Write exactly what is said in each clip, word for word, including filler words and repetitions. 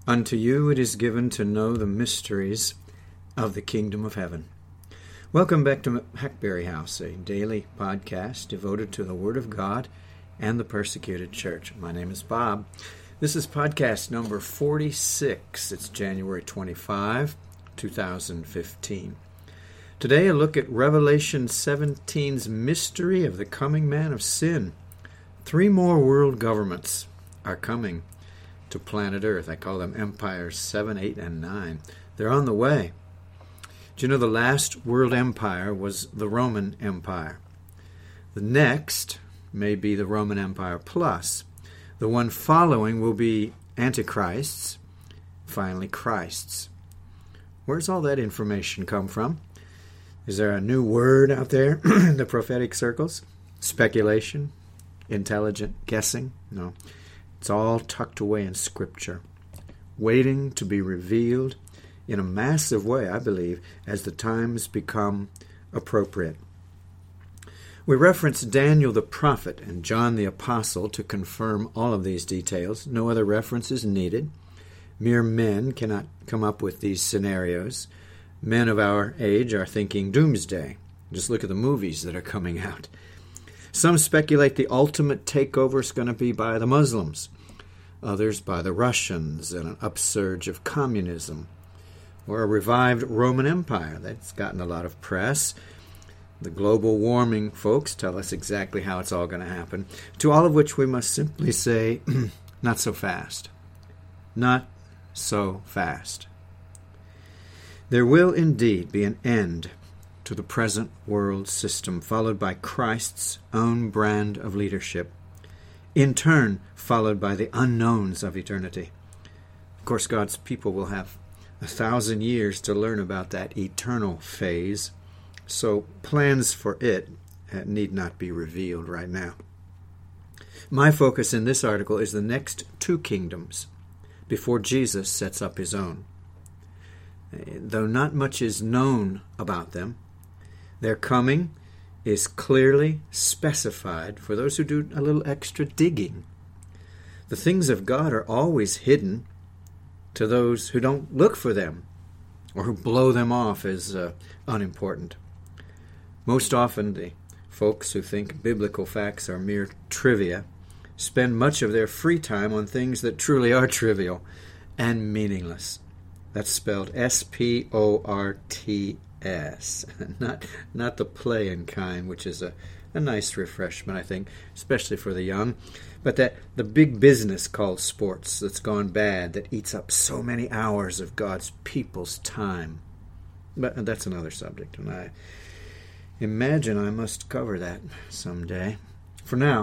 Unto you it is given to know the mysteries of the kingdom of heaven. Welcome back to Hackberry House, a daily podcast devoted to the Word of God and the persecuted church. My name is Bob. This is podcast number forty-six. It's January twenty-fifth, two thousand fifteen. Today a look at Revelation seventeen's mystery of the coming man of sin. Three more world governments are coming to planet Earth. I call them empires seven, eight, and nine. They're on the way. Do you know the last world empire was the Roman Empire? The next may be the Roman Empire plus. The one following will be Antichrists, finally Christs. Where's all that information come from? Is there a new word out there in the prophetic circles? Speculation? Intelligent guessing? No. It's all tucked away in Scripture, waiting to be revealed in a massive way, I believe, as the times become appropriate. We reference Daniel the prophet and John the apostle to confirm all of these details. No other reference is needed. Mere men cannot come up with these scenarios. Men of our age are thinking doomsday. Just look at the movies that are coming out. Some speculate the ultimate takeover is going to be by the Muslims, others by the Russians and an upsurge of communism, or a revived Roman Empire that's gotten a lot of press. The global warming folks tell us exactly how it's all going to happen, to all of which we must simply say, not so fast. Not so fast. There will indeed be an end to the present world system, followed by Christ's own brand of leadership, in turn followed by the unknowns of eternity. Of course, God's people will have a thousand years to learn about that eternal phase, so plans for it need not be revealed right now. My focus in this article is the next two kingdoms before Jesus sets up his own. Though not much is known about them, their coming is clearly specified for those who do a little extra digging. The things of God are always hidden to those who don't look for them or who blow them off as uh, unimportant. Most often, the folks who think biblical facts are mere trivia spend much of their free time on things that truly are trivial and meaningless. That's spelled S P O R T S, not not the playing kind, which is a, a nice refreshment, I think, especially for the young, but that the big business called sports that's gone bad, that eats up so many hours of God's people's time. But that's another subject, and I imagine I must cover that someday. For now,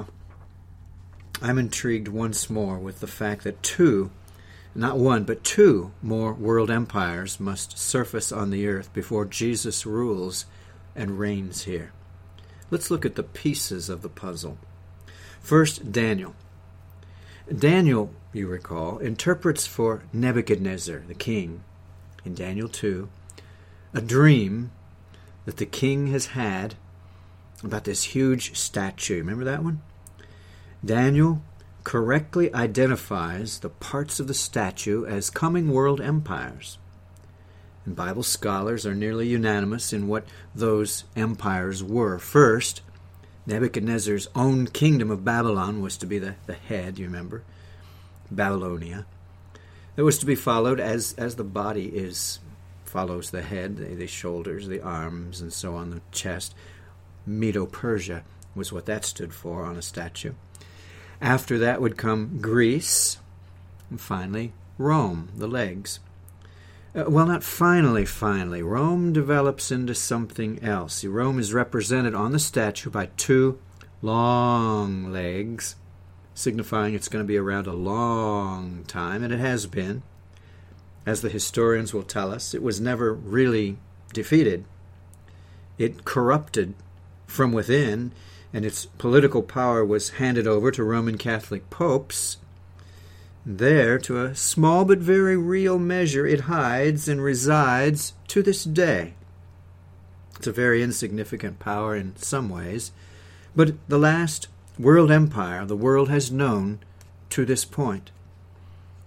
I'm intrigued once more with the fact that two Not one, but two more world empires must surface on the earth before Jesus rules and reigns here. Let's look at the pieces of the puzzle. First, Daniel. Daniel, you recall, interprets for Nebuchadnezzar, the king, in Daniel two, a dream that the king has had about this huge statue. Remember that one? Daniel correctly identifies the parts of the statue as coming world empires. And Bible scholars are nearly unanimous in what those empires were. First, Nebuchadnezzar's own kingdom of Babylon was to be the, the head, you remember? Babylonia. That was to be followed as, as the body is follows the head, the, the shoulders, the arms, and so on, the chest. Medo-Persia was what that stood for on a statue. After that would come Greece, and finally Rome, the legs. Uh, well, not finally, finally. Rome develops into something else. See, Rome is represented on the statue by two long legs, signifying it's going to be around a long time, and it has been. As the historians will tell us, it was never really defeated. It corrupted from within, and its political power was handed over to Roman Catholic popes. There, to a small but very real measure, it hides and resides to this day. It's a very insignificant power in some ways, but the last world empire the world has known to this point.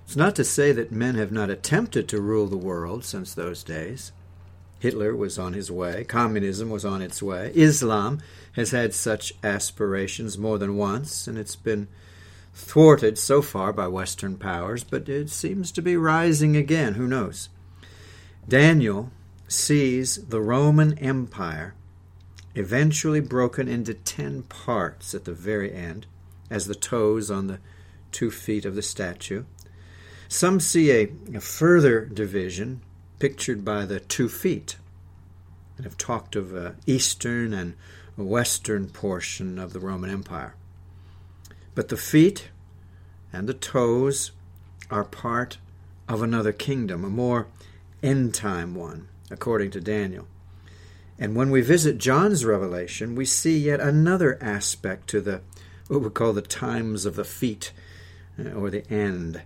It's not to say that men have not attempted to rule the world since those days. Hitler was on his way. Communism was on its way. Islam has had such aspirations more than once, and it's been thwarted so far by Western powers, but it seems to be rising again. Who knows? Daniel sees the Roman Empire eventually broken into ten parts at the very end, as the toes on the two feet of the statue. Some see a, a further division pictured by the two feet, and have talked of an eastern and a western portion of the Roman Empire. But the feet and the toes are part of another kingdom, a more end-time one, according to Daniel. And when we visit John's revelation, we see yet another aspect to the what we call the times of the feet, or the end.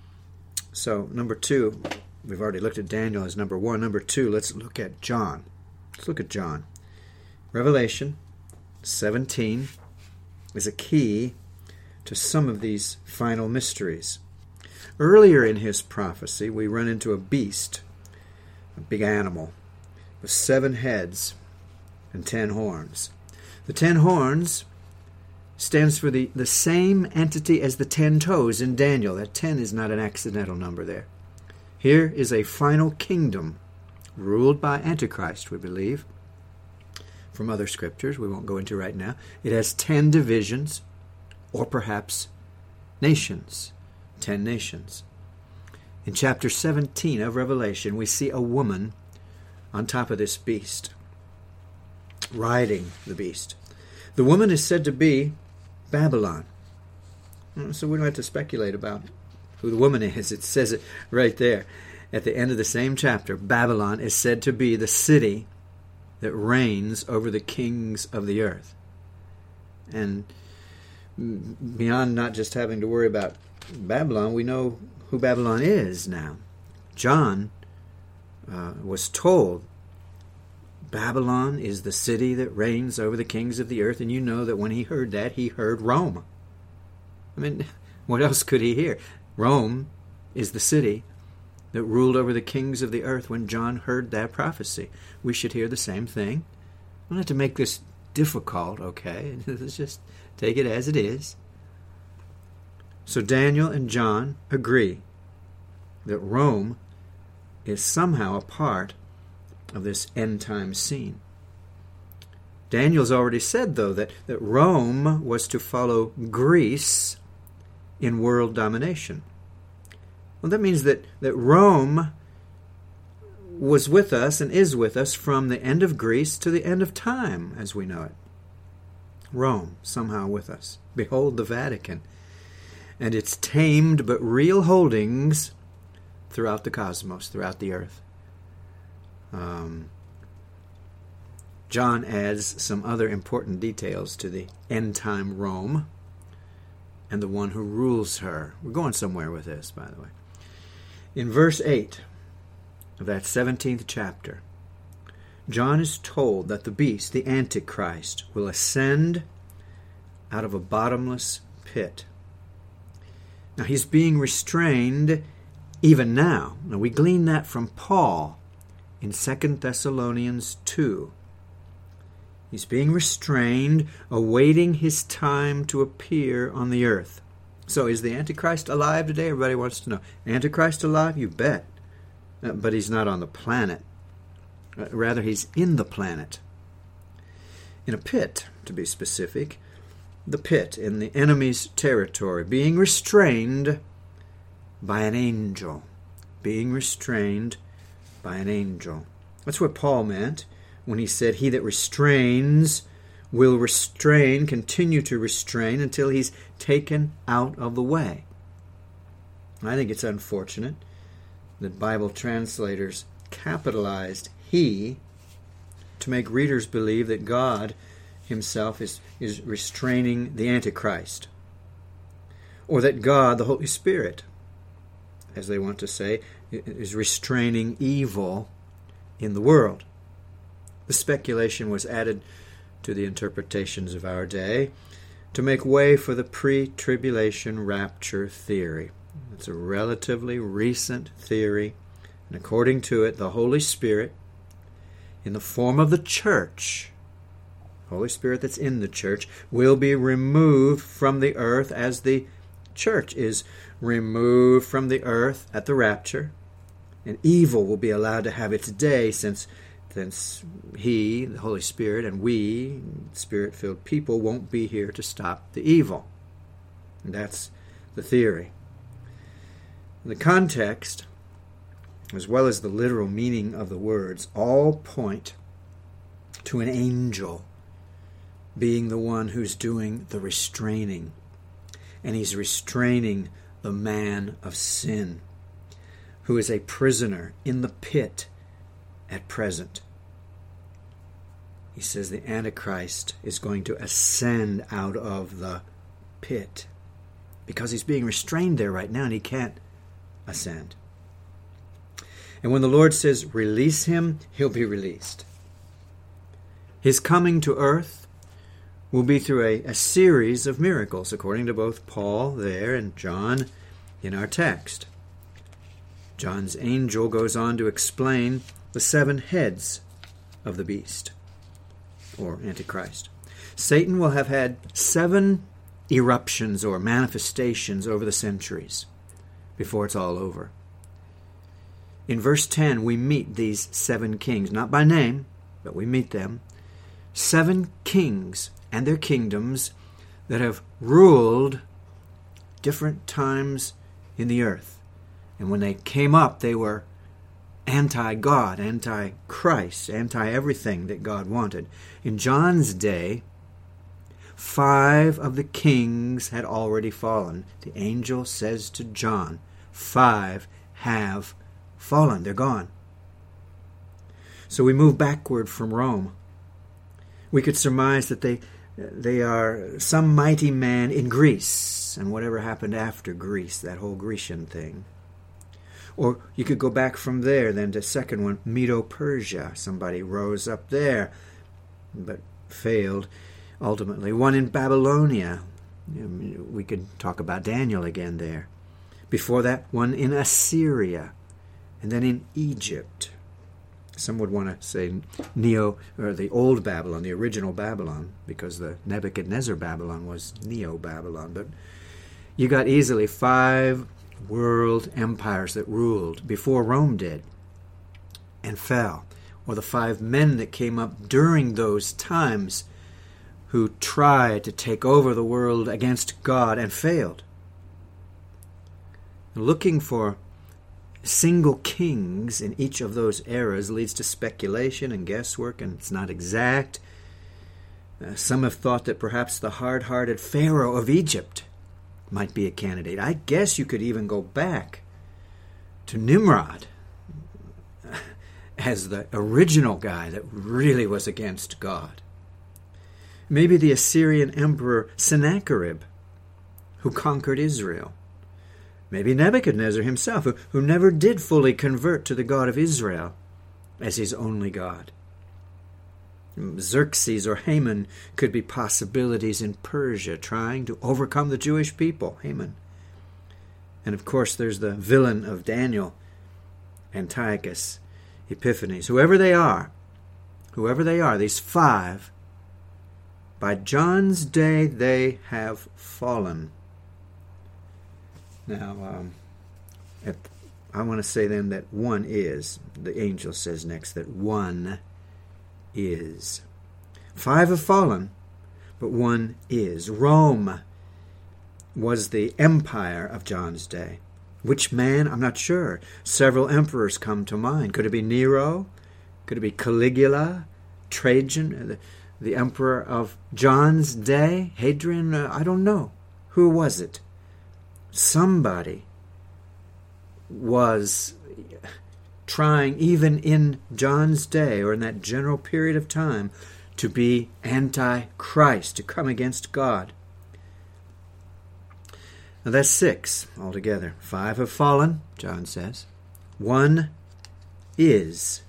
So, number two, we've already looked at Daniel as number one. Number two, let's look at John. Let's look at John. Revelation seventeen is a key to some of these final mysteries. Earlier in his prophecy, we run into a beast, a big animal, with seven heads and ten horns. The ten horns stands for the, the same entity as the ten toes in Daniel. That ten is not an accidental number there. Here is a final kingdom ruled by Antichrist, we believe, from other scriptures we won't go into right now. It has ten divisions, or perhaps nations, ten nations. In chapter seventeen of Revelation, we see a woman on top of this beast, riding the beast. The woman is said to be Babylon. So we don't have to speculate about who the woman is. It says it right there at the end of the same chapter. Babylon is said to be the city that reigns over the kings of the earth. And beyond not just having to worry about Babylon, we know who Babylon is now. John uh, was told Babylon is the city that reigns over the kings of the earth, and you know that when he heard that, he heard Rome. I mean, what else could he hear? Rome is the city that ruled over the kings of the earth when John heard that prophecy. We should hear the same thing. We don't have to make this difficult, okay? Let's just take it as it is. So Daniel and John agree that Rome is somehow a part of this end-time scene. Daniel's already said, though, that, that Rome was to follow Greece in world domination. Well, that means that, that Rome was with us and is with us from the end of Greece to the end of time, as we know it. Rome, somehow with us. Behold the Vatican and its tamed but real holdings throughout the cosmos, throughout the earth. Um, John adds some other important details to the end-time Rome and the one who rules her. We're going somewhere with this, by the way. In verse eight of that seventeenth chapter, John is told that the beast, the Antichrist, will ascend out of a bottomless pit. Now, he's being restrained even now. Now, we glean that from Paul in Second Thessalonians two. He's being restrained, awaiting his time to appear on the earth. So is the Antichrist alive today? Everybody wants to know. Antichrist alive? You bet. Uh, but he's not on the planet. Uh, rather, he's in the planet. In a pit, to be specific. The pit in the enemy's territory, being restrained by an angel. Being restrained by an angel. That's what Paul meant when he said, he that restrains will restrain, continue to restrain until he's taken out of the way. I think it's unfortunate that Bible translators capitalized he to make readers believe that God himself is, is restraining the Antichrist, or that God, the Holy Spirit, as they want to say, is restraining evil in the world. The speculation was added to the interpretations of our day to make way for the pre-tribulation rapture theory. It's a relatively recent theory, and according to it, the Holy Spirit, in the form of the church, Holy Spirit that's in the church, will be removed from the earth as the church is removed from the earth at the rapture, and evil will be allowed to have its day since, since He, the Holy Spirit, and we, Spirit-filled people, won't be here to stop the evil. And that's the theory. The context, as well as the literal meaning of the words, all point to an angel being the one who's doing the restraining. And he's restraining the man of sin, who is a prisoner in the pit at present. He says the Antichrist is going to ascend out of the pit because he's being restrained there right now and he can't ascend. And when the Lord says release him, he'll be released. His coming to earth will be through a, a series of miracles, according to both Paul there and John in our text. John's angel goes on to explain the seven heads of the beast, or Antichrist. Satan will have had seven eruptions or manifestations over the centuries before it's all over. In verse ten, we meet these seven kings, not by name, but we meet them. Seven kings and their kingdoms that have ruled different times in the earth. And when they came up, they were anti-God, anti-Christ, anti-everything that God wanted. In John's day, five of the kings had already fallen. The angel says to John, five have fallen. They're gone. So we move backward from Rome. We could surmise that they they are some mighty man in Greece and whatever happened after Greece, that whole Grecian thing. Or you could go back from there then to second one, Medo-Persia. Somebody rose up there but failed ultimately. One in Babylonia. We could talk about Daniel again there. Before that, one in Assyria. And then in Egypt. Some would want to say Neo, or the old Babylon, the original Babylon, because the Nebuchadnezzar Babylon was Neo-Babylon. But you got easily five world empires that ruled before Rome did and fell. Or the five men that came up during those times who tried to take over the world against God and failed. Looking for single kings in each of those eras leads to speculation and guesswork, and it's not exact. Uh, some have thought that perhaps the hard-hearted Pharaoh of Egypt might be a candidate. I guess you could even go back to Nimrod as the original guy that really was against God. Maybe the Assyrian emperor Sennacherib, who conquered Israel. Maybe Nebuchadnezzar himself, who, who never did fully convert to the God of Israel as his only God. Xerxes or Haman could be possibilities in Persia, trying to overcome the Jewish people, Haman. And of course there's the villain of Daniel, Antiochus Epiphanes. Whoever they are, whoever they are, these five, by John's day they have fallen. Now, um, at, I want to say then that one is, the angel says next, that one is. Five have fallen, but one is. Rome was the empire of John's day. Which man? I'm not sure. Several emperors come to mind. Could it be Nero? Could it be Caligula? Trajan? The, the emperor of John's day? Hadrian? Uh, I don't know. Who was it? Somebody was trying, even in John's day or in that general period of time, to be anti-Christ, to come against God. Now that's six altogether. Five have fallen, John says. One is.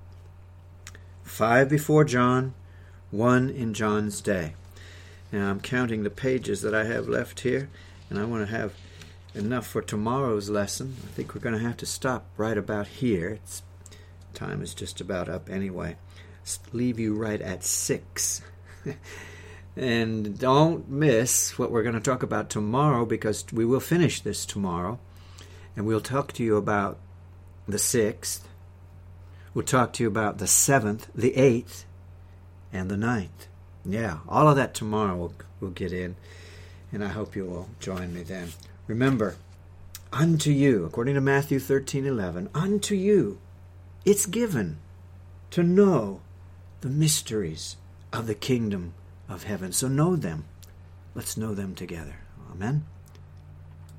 Five before John, one in John's day. Now I'm counting the pages that I have left here, and I want to have enough for tomorrow's lesson. I think we're going to have to stop right about here. It's, time is just about up anyway. Leave you right at six. And don't miss what we're going to talk about tomorrow, because we will finish this tomorrow. And we'll talk to you about the sixth. We'll talk to you about the seventh, the eighth, and the ninth. Yeah, all of that tomorrow we'll, we'll get in. And I hope you will join me then. Remember, unto you, according to Matthew thirteen eleven, unto you it's given to know the mysteries of the kingdom of heaven. So know them. Let's know them together. Amen.